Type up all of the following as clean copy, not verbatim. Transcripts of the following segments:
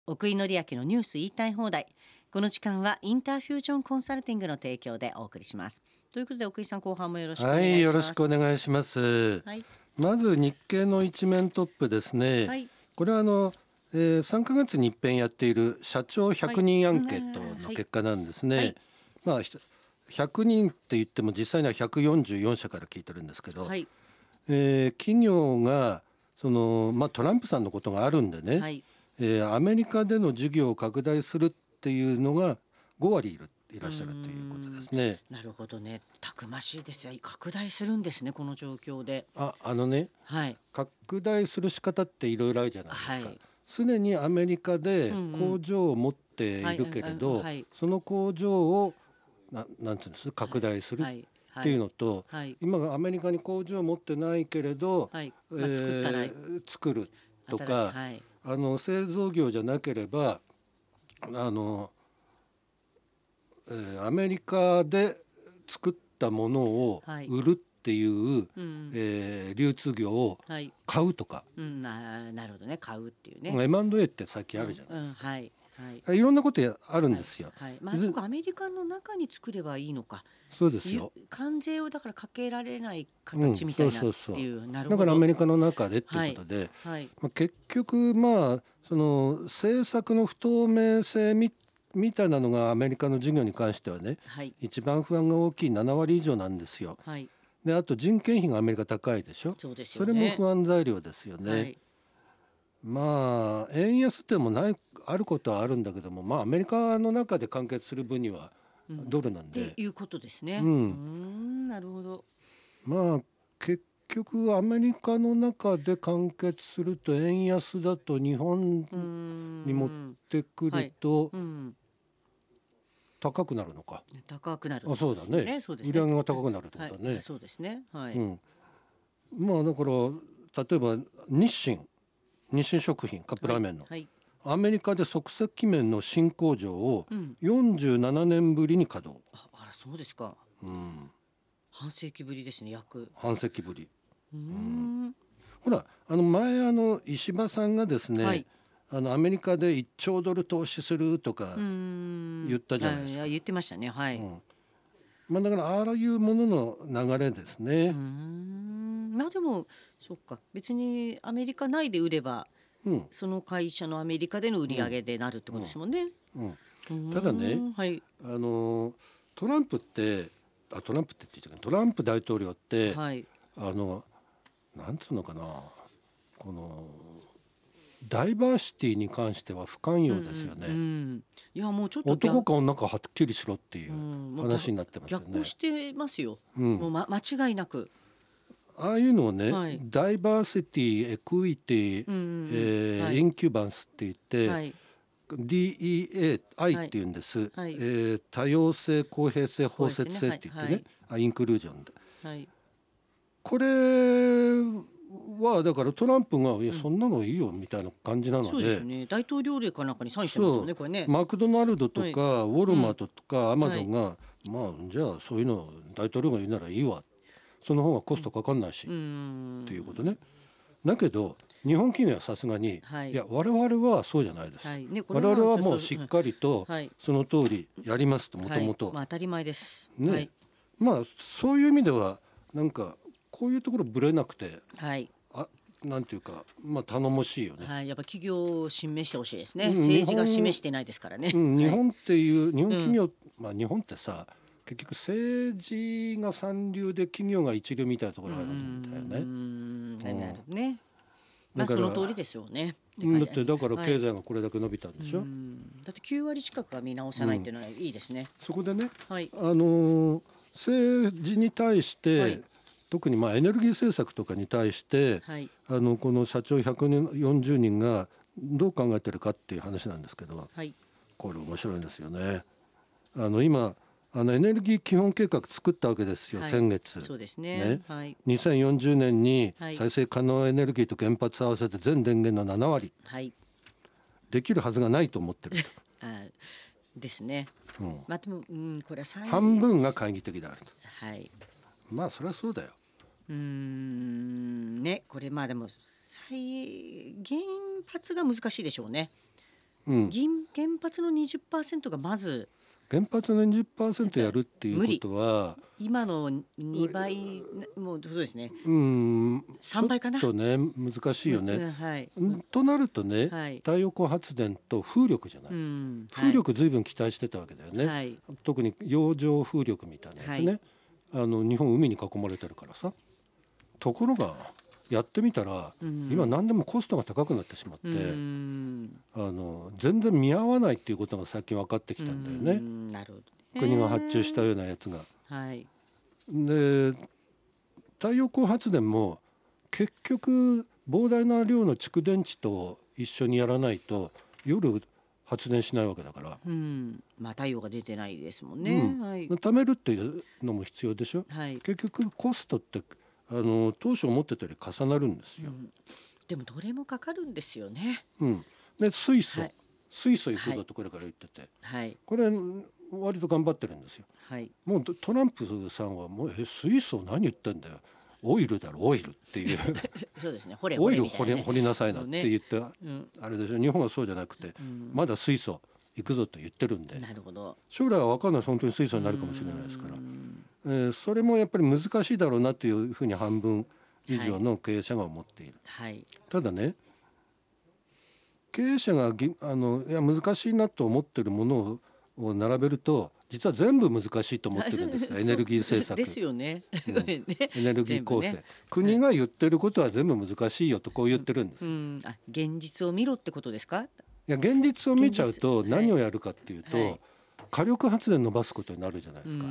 奥井紀明のニュース言いたい放題。この時間はインターフュージョンコンサルティングの提供でお送りします。ということで奥井さん、後半もよろしくお願いします。 はい、よろしくお願いします。 はい、 まず日経の一面トップですね。 はい、 これは3ヶ月に一遍やっている社長100人アンケートの結果なんですね。 はい、 まあ100人って言っても実際には144社から聞いてるんですけど、 はい、 企業がトランプさんのことがあるんでね、 はい、 アメリカでの事業を拡大するっていうのが5割いらっしゃるということですね。 なるほどね。たくましいですよ。拡大するんですね、この状況で。はい、 拡大する仕方っていろいろあるじゃないですか。 はい、 すでにアメリカで工場を持っているけれど、 はい、 その工場をなんていうんです拡大するっていうのと、 はい、 今アメリカに工場を持ってないけれど、 はい、作ったら作ると新しい、 か、 はい、 製造業じゃなければアメリカで作ったものを売るっていう、流通業を買うとか、 なるほどね、買うっていうね。 M&A ってさっきあるじゃないですか。 はいはい、 いろんなことあるんですよ。 はいはい、そこアメリカの中に作ればいいのか。 そうですよ。 関税をだからかけられない形みたいなっていう、なるほど。 だからアメリカの中でっていうことで、 はい、 結局その政策の不透明性みたいなのがアメリカの事業に関してはね、 はい、 一番不安が大きい7割以上なんですよ。 はい、 であと人件費がアメリカ高いでしょ。 そうですよね。 それも不安材料ですよね。 はい、 円安でもあることはあるんだけども、アメリカの中で完結する分にはドルなんで、 っていうことですね。なるほど。 結局アメリカの中で完結すると円安だと日本に持ってくると高くなるのか。 高くなる。 そうだね。売り上げが高くなるってことだね。 はい、そうですね。はい。 だから例えば日清食品カップラーメンの、 はい、 アメリカで即席麺の新工場を47年ぶりに稼働。 あら、そうですか。半世紀ぶりですね。 半世紀ぶり。ほら前石破さんがですね、はい、アメリカで1兆ドル投資するとか言ったじゃないですか。 言ってましたね。はい。 だからああいうものの流れですね。 でもそっか、別にアメリカ内で売れば、その会社のアメリカでの売り上げでなるってことですもんね。 ただね、 はい、 トランプ大統領って、 はい、 なんつうのかな、このダイバーシティに関しては不寛容ですよね。 いやもうちょっと男か女かはっきりしろっていう話になってますよね。 逆行してますよ。もう間違いなく。 ああいうのをね、ダイバーシティ、エクイティ、インキュバンスって言って、DEI っていうんです、多様性、公平性、包摂性って言ってね、インクルージョンで、これはだからトランプがいやそんなのいいよみたいな感じなので、 そうですね、大統領令かなんかにサインしてますよね、これね。 マクドナルドとか、ウォルマートとかアマゾンが、じゃあそういうの大統領が言うならいいわ、その方がコストかかんないし、っていうことね。だけど日本企業はさすがに、いや我々はそうじゃないです、我々はもうしっかりとその通りやりますと、もともと当たり前ですね。そういう意味ではなんかこういうところぶれなくて、なんていうか頼もしいよね。 やっぱ企業を示してほしいですね。政治が示してないですからね。 日本っていう日本企業、日本ってさ結局政治が三流で企業が一流みたいなところがあるんだよね。 その通りですよね。 だから経済がこれだけ伸びたんでしょ。 だって9割近くは見直さないっていうのはいいですね。 そこでね、政治に対して、特にエネルギー政策とかに対して、この社長140人がどう考えてるかっていう話なんですけど、これ面白いんですよね。今エネルギー基本計画作ったわけですよ、先月。 そうですね。 2040年に再生可能エネルギーと原発合わせて全電源の7割、できるはずがないと思ってるとですね。でも、これは半分が懐疑的であると。それはそうだよ。 ね、これでも原発が難しいでしょうね。 原発の 20% がまず原発の 20% やるっていうことは今の2倍もうそうですね。 3 3倍かな。 ちょっとね難しいよね、 はい、 となるとね、 はい、 太陽光発電と風力じゃない、風力ずいぶん期待してたわけだよね、 はい、 特に洋上風力みたいなやつね、日本海に囲まれてるからさ。ところがやってみたら、今何でもコストが高くなってしまって、全然見合わないっていうことが最近分かってきたんだよね。 なるほど、国が発注したようなやつが。 はい、 で太陽光発電も結局膨大な量の蓄電池と一緒にやらないと夜発電しないわけだから、 太陽が出てないですもんね、 貯めるっていうのも必要でしょ、結局コストって当初思ってたより重なるんですよ、 でもどれもかかるんですよね、 で水素行くぞとこれから言ってて、これ割と頑張ってるんですよ、もうトランプさんはもう水素何言ってんだよ、オイルだろオイルっていうそうですね、 オイル掘りなさいなって言って、あれでしょ、日本はそうじゃなくて、まだ水素行くぞと言ってるんで、 なるほど、 将来は分かんない、本当に水素になるかもしれないですから、それもやっぱり難しいだろうなというふうに半分以上の経営者が思っている、ただね、経営者がいや難しいなと思ってるものを並べると実は全部難しいと思ってるんですよエネルギー政策ですよね、エネルギー構成、国が言ってることは全部難しいよとこう言ってるんです、 現実を見ろってことですか。 いや現実を見ちゃうと何をやるかっていうと、火力発電伸ばすことになるじゃないですか。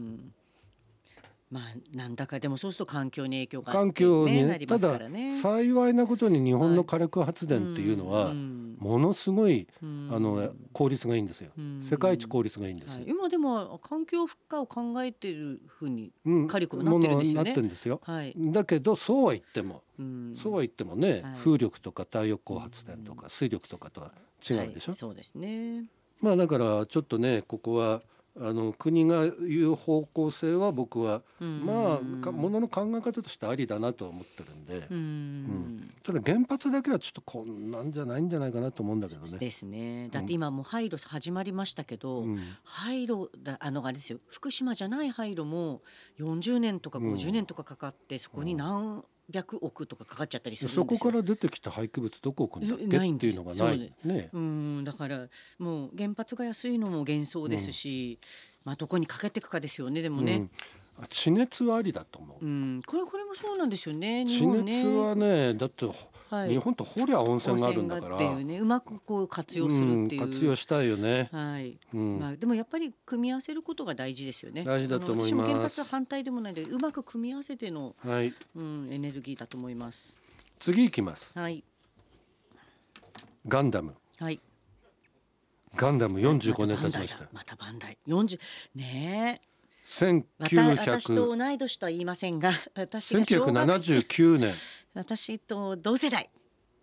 なんだかでもそうすると環境に影響が環境になりますからね。 ただ幸いなことに日本の火力発電っていうのはものすごい効率がいいんですよ。世界一効率がいいんですよ。 今でも環境負荷を考えてるふうに火力もなってるんですよね。 なってるんですよ。だけどそうは言ってもね、風力とか太陽光発電とか水力とかとは違うでしょ。 そうですね。 だからちょっとねここは国が言う方向性は僕はものの考え方としてありだなとは思ってるんで、ただ原発だけはちょっとこんなんじゃないんじゃないかなと思うんだけどね。 ですね。だって今もう廃炉始まりましたけど、廃炉あれですよ、福島じゃない廃炉も40年とか50年とかかかってそこに何百億とかかかっちゃったりするんですよ。 そこから出てきた廃棄物どこ置くんだっけっていうのがないね。 だからもう原発が安いのも幻想ですし、どこにかけていくかですよね。でもね、 地熱はありだと思う。 これもそうなんですよね。 地熱はね、だって日本と掘りゃ温泉があるんだからうまくこう活用するっていう、 活用したいよね。 でもやっぱり組み合わせることが大事ですよね。 大事だと思います。 私も原発は反対でもないのでうまく組み合わせての、エネルギーだと思います。 次いきます。ガンダム。ガンダム45年経ちました。 またバンダイ40ねえ。 私と同い年とは言いませんが、私が 1979年。 私と同世代。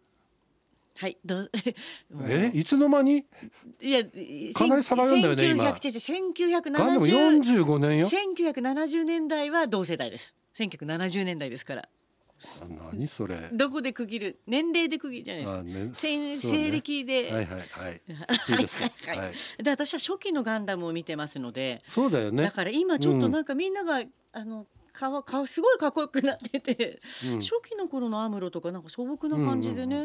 いつの間に？いやかなり差があるんだよね今。 1970 ガンダム45年よ。 1970年代は同世代です。1970年代ですから。 何それ。 どこで区切る？年齢で区切るじゃないですか。西暦で。で私は初期のガンダムを見てますので。 そうだよね。 だから今ちょっとなんかみんなが顔すごいかっこよくなってて、初期の頃のアムロとかなんか素朴な感じでね。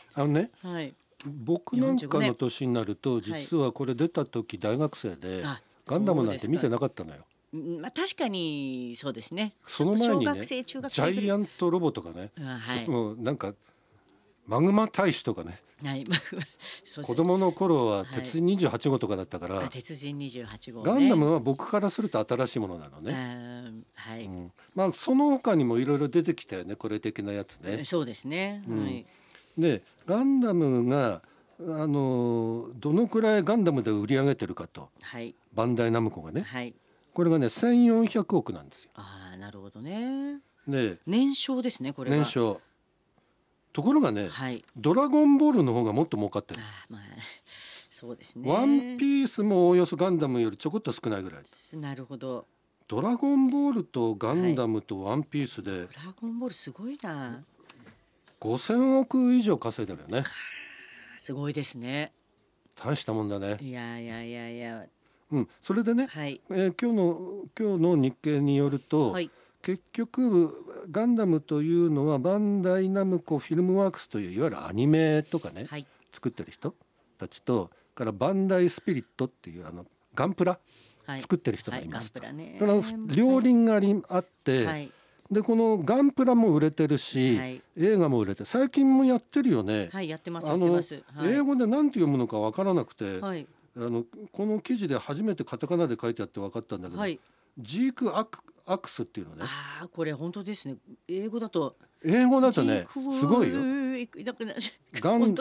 僕なんかの年になると実はこれ出た時大学生でガンダムなんて見てなかったのよ。 確かにそうですね。 その前にねジャイアントロボとかね、なんかマグマ大使とかね、子供の頃は鉄人28号とかだったから、 鉄人28号、 ガンダムは僕からすると新しいものなのね。その他にもいろいろ出てきたよね、これ的なやつね。 そうですね。 でガンダムがどのくらいガンダムで売り上げてるかと、バンダイナムコがね、これがね1400億なんですよ。 なるほどね。 で年商ですねこれは。 年商。ところがね、ドラゴンボールの方がもっと儲かってる。 そうですね。 ワンピースもおおよそガンダムよりちょこっと少ないぐらい。 なるほど。 ドラゴンボールとガンダムとワンピースで、ドラゴンボールすごいな。 5000億以上稼いでるよね。 すごいですね。 大したもんだね。 いやいやいやいや。 それでね、 はい。 今日の日経によると、 はい。 結局ガンダムというのはバンダイナムコフィルムワークスといういわゆるアニメとかね、 はい。 作ってる人たちとからバンダイスピリットっていうガンプラ作ってる人がいますと、 ガンプラね。 だから両輪があって、 はい、 でこのガンプラも売れてるし、 はい、 映画も売れて最近もやってるよね。 はい、やってます、やってます。はい、 英語で何て読むのか分からなくて、 はい、 この記事で初めてカタカナで書いてあって分かったんだけど、 はい、 ジークアクスっていうのね。 ああ、これ本当ですね。英語だとねすごいよ。ガン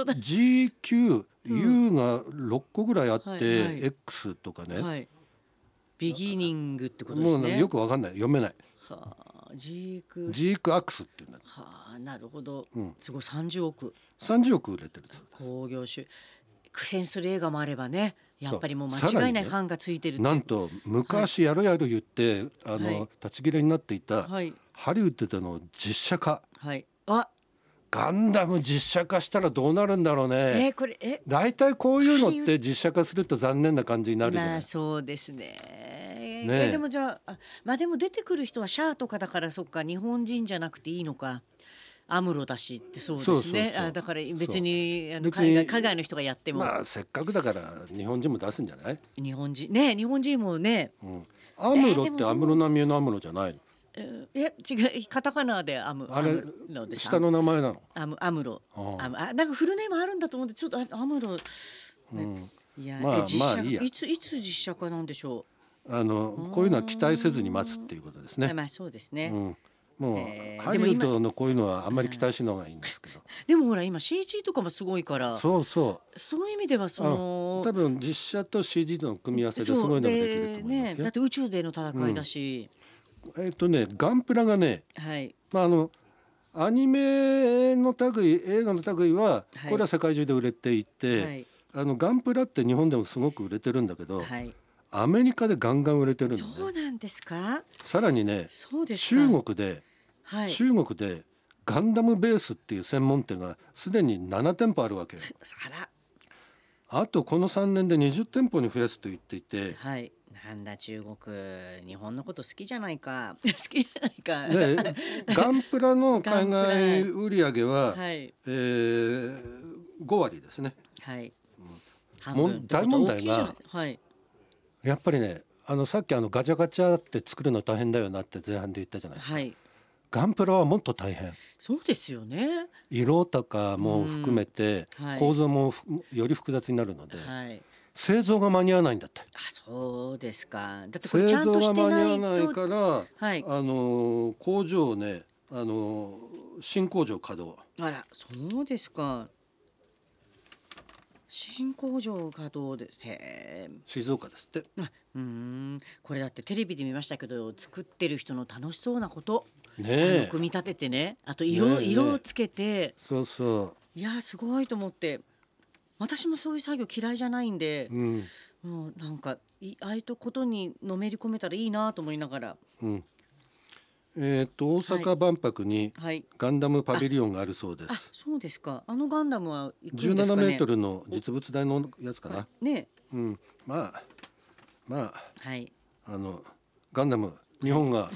GQ、U が6個ぐらいあって、 はい、 X とかね、 はい、ビギニングってことですね。 もうよく分かんない、読めない。 はあ、ジークアクスっていうんだ。 はあ、なるほど。すごい30億。 30億売れてる。 興行収苦戦する映画もあればね、やっぱりもう間違いないファンがついてるって、 なんと昔やる言って、立ち切れになっていた、 はい、 ハリウッドでの実写化、 はい、 ガンダム実写化したらどうなるんだろうね。だいたいこういうのって実写化すると残念な感じになるじゃない。 そうですね。でもじゃあ、でも出てくる人はシャアとかだから、そっか、日本人じゃなくていいのか。アムロだしってそうですね。だから別に海外の人がやっても、 せっかくだから日本人も出すんじゃない。 日本人もね、 アムロって安室奈美恵のアムロじゃないの。 違う、カタカナでアムロです。 下の名前なの。 アムロ。なんかフルネームあるんだと思って、ちょっとアムロ、いや、実写いつ実写化なんでしょう。 こういうのは期待せずに待つっていうことですね。 そうですね。 もうハリウッドのこういうのはあんまり期待しない方がいいんですけど、 でもほら今 CG とかもすごいから、そういう意味では多分実写と CG の組み合わせですごいのができると思いますよ。 だって宇宙での戦いだし、 ガンプラがね、アニメの類、映画の類はこれは世界中で売れていて、ガンプラって日本でもすごく売れてるんだけど、アメリカでガンガン売れてるんだね。 そうなんですか。 さらにね、中国でガンダムベースっていう専門店がすでに7店舗あるわけよ。あとこの3年で20店舗に増やすと言っていて、 なんだ中国、日本のこと好きじゃないか好きじゃないか、 ガンプラの海外売上は、5割ですね。大問題が、やっぱりね、さっきガチャガチャって作るの大変だよなって前半で言ったじゃないですか。ガンプラはもっと大変。 そうですよね。 色とかも含めて、構造もより複雑になるので、製造が間に合わないんだって。 そうですか。だってこれちゃんとしてないと。製造が間に合わないから、工場をね、新工場稼働。そうですか。新工場稼働です。 静岡ですって。 これだってテレビで見ましたけど、作ってる人の楽しそうなこと、組み立ててね、あと色をつけて、いやすごいと思って。私もそういう作業嫌いじゃないんで、もうなんかああいうことにのめり込めたらいいなと思いながら。 大阪万博にガンダムパビリオンがあるそうです。 そうですか。ガンダムは行くんですかね。 17メートルの実物大のやつかな。ガンダム日本が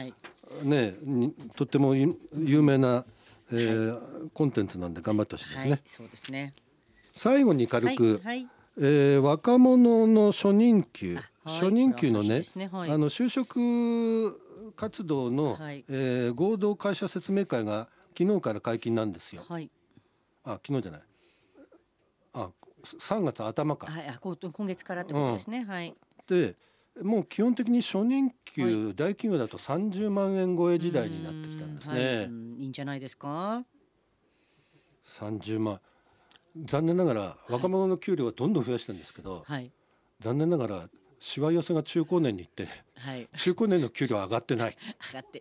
とっても有名なコンテンツなんで頑張ってほしいですね。 そうですね。 最後に軽く、若者の初任給のね、就職活動の、合同会社説明会が昨日から解禁なんですよ。昨日じゃない、3月頭か。 今月からってことですね。 でもう基本的に初任給、大企業だと30万円超え時代になってきたんですね。 いいんじゃないですか。 30万。残念ながら若者の給料はどんどん増やしてるんですけど、残念ながらしわ寄せが中高年に行って、中高年の給料は上がってない。 上がって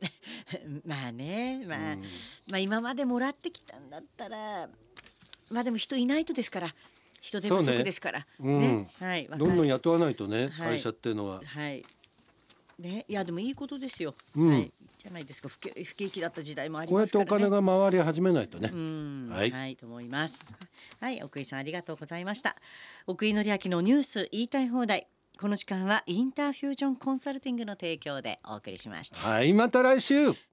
ない今までもらってきたんだったら、でも人いないとですから、人手不足ですから、どんどん雇わないとね、会社っていうのは。 いやでもいいことですよ。 じゃないですか。不景気だった時代もありますからね。 こうやってお金が回り始めないとね。 はい、はい、と思います。はい、奥井さんありがとうございました。奥井紀明のニュース言いたい放題。この時間はインターフュージョンコンサルティングの提供でお送りしました。 はい、また来週。